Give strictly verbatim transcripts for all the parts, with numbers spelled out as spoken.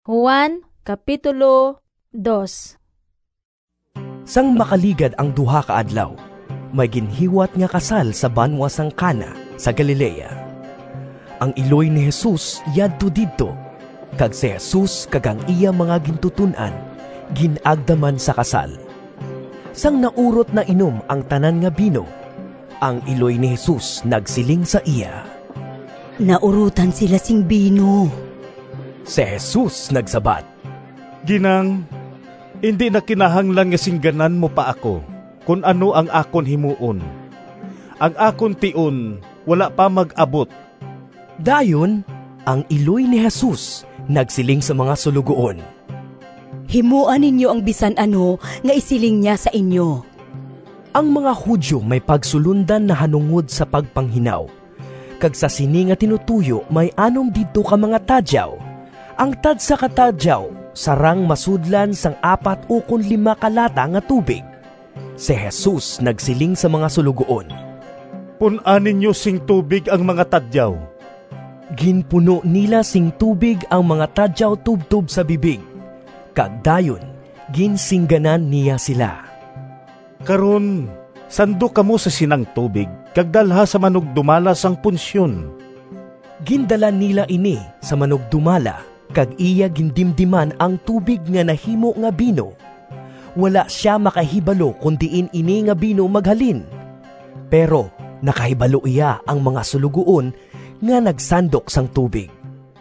Juan Kapitulo two. Sang makaligad ang duha ka adlaw, may ginhiwat nga kasal sa banwa sang Cana sa Galilea. Ang iloy ni Jesus yadto didto, kag si Jesus kagang iya mga gintutunan ginagdaman sa kasal. Sang naurot na inom ang tanan nga bino, ang iloy ni Jesus nagsiling sa iya. Naurutan sila sing bino. Si Jesus nagsabat, Ginang, hindi na kinahanglan nga singganan mo pa ako kung ano ang akon himuon. Ang akon tion wala pa mag-abot. Dayon, ang iloy ni Jesus nagsiling sa mga sulugoon, Himuan ninyo ang bisan ano nga isiling niya sa inyo. ang mga Hudyo may pagsulundan na hanungod sa pagpanghinaw. Kag sa sini nga tinutuyo may anom dito ka mga tadyaw. Ang tad sa katadyaw, sarang masudlan sang apat ukon lima kalata nga tubig. Si Jesus nagsiling sa mga sulugoon, Punan ninyo sing tubig ang mga tadyaw. Ginpuno nila sing tubig ang mga tadyaw tubtub sa bibig. Kag dayon, ginsingganan niya sila. Karon, sando kamo sa sinang tubig, kag dalha sa manugdumala sang punsyon. Gindala nila ini sa manugdumala, kag iya gindimdiman ang tubig nga nahimo nga bino. Wala siya makahibalo kundiin ini nga bino maghalin. Pero nakahibalo iya ang mga sulugoon nga nagsandok sang tubig.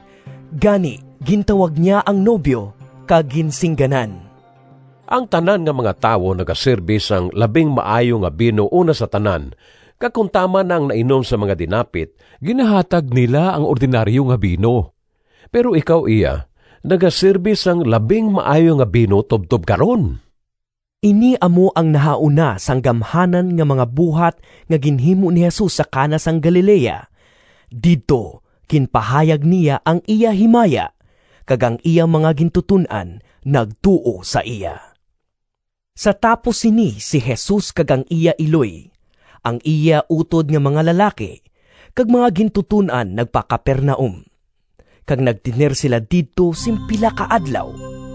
Gani, gintawag niya ang nobyo kag ginsingganan. Ang tanan nga mga tawo nagaserbi sang labing maayo nga bino una sa tanan, kag kung tama na ang nainom sa mga dinapit, ginahatag nila ang ordinaryo nga bino. Pero ikaw iya, nagaserbi sang labing maayo nga bino tubtob karon. Ini amo ang nahauna sang gamhanan nga mga buhat nga ginhimo ni Jesus sa Cana sang Galilea. Dito, kinpahayag niya ang iya himaya, kag ang iya mga gintutunan nagtuo sa iya. Sa tapos sini si Jesus kag ang iya iloy, ang iya utod nga mga lalaki, kag mga gintutunan nagpakapernaum. Kag nagdiner sila dito simpila ka adlaw.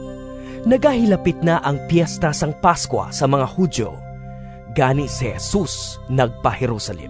Nagahilapit na ang piyesta sang Paskwa sa mga Hudyo. Gani si Jesus nagpa-Jerusalem.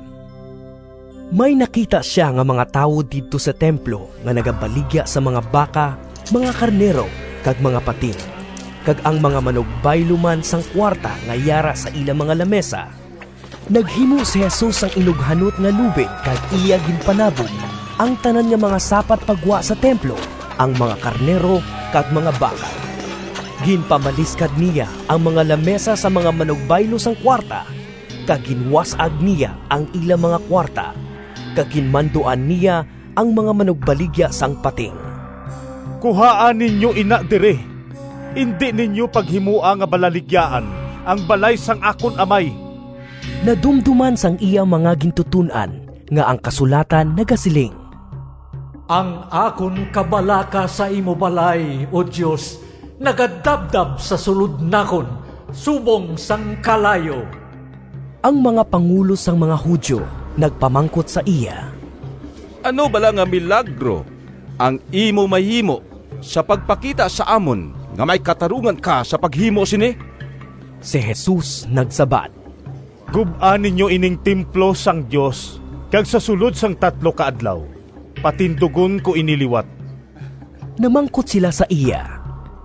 May nakita siya nga mga tao dito sa templo nga nagabaligya sa mga baka, mga karnero, kag mga pating. Kag ang mga manugbaylo man sang kwarta nga yara sa ilang mga lamesa. Naghimo si Jesus ang inughanot nga lubid kag iya ginpanabog ang tanan nga mga sapat pagwa sa templo, ang mga karnero kag mga baka. Ginpamaliskad niya ang mga lamesa sa mga manugbaylo sang kwarta, kag ginwasag niya ang ilang mga kwarta, kag ginmanduan niya ang mga manugbaligya sang pating. Kuhaan ninyo ina dire. Hindi ninyo paghimua nga balaligyaan ang balay sang akon amay. Nadumduman sang iya mga gintutunan nga ang kasulatan nagasiling, Ang akon kabalaka sa imo balay, O Diyos, nagadabdab sa sulod nakon, subong sang kalayo. Ang mga pangulo sang mga Hudyo nagpamangkot sa iya, Ano bala nga milagro ang imo mahimo sa pagpakita sa amon nga may katarungan ka sa paghimo sini? Si Jesus nagsabat, Gubaan ninyo ining templo sang Dios, kag sa sulod sang tatlo ka adlaw, patindugon ko iniliwat. Namangkot sila sa iya,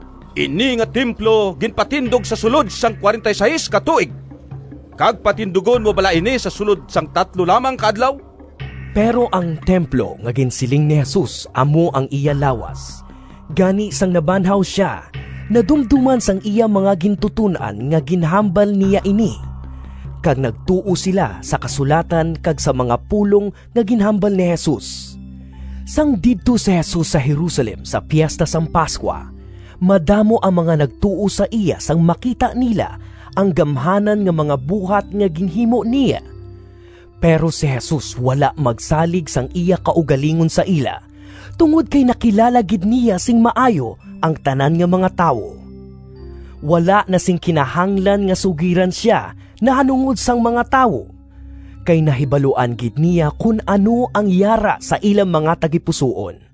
Ini nga templo ginpatindog sa sulod sang forty-six ka tuig. Kag patindugon mo bala ini sa sulod sang tatlo lamang ka adlaw? Pero ang templo nga ginsiling ni Jesus amo ang iya lawas. Gani sang nabanhaw siya, nadumduman sang iya mga gintutunan nga ginhambal niya ini. Kag nagtuo sila sa kasulatan kag sa mga pulong nga ginhambal ni Jesus. Sang didto si Jesus sa Jerusalem sa piyesta sang Paskwa, madamo ang mga nagtuo sa iya sang makita nila ang gamhanan nga mga buhat nga ginhimo niya. Pero si Jesus wala magsalig sang iya kaugalingon sa ila, tungod kay nakilala gid niya sing maayo ang tanan nga mga tawo. Wala na sing kinahanglan nga sugiran siya na hanungod sang mga tawo, kay nahibaluan gid niya kung ano ang yara sa ilang mga tagipusoon.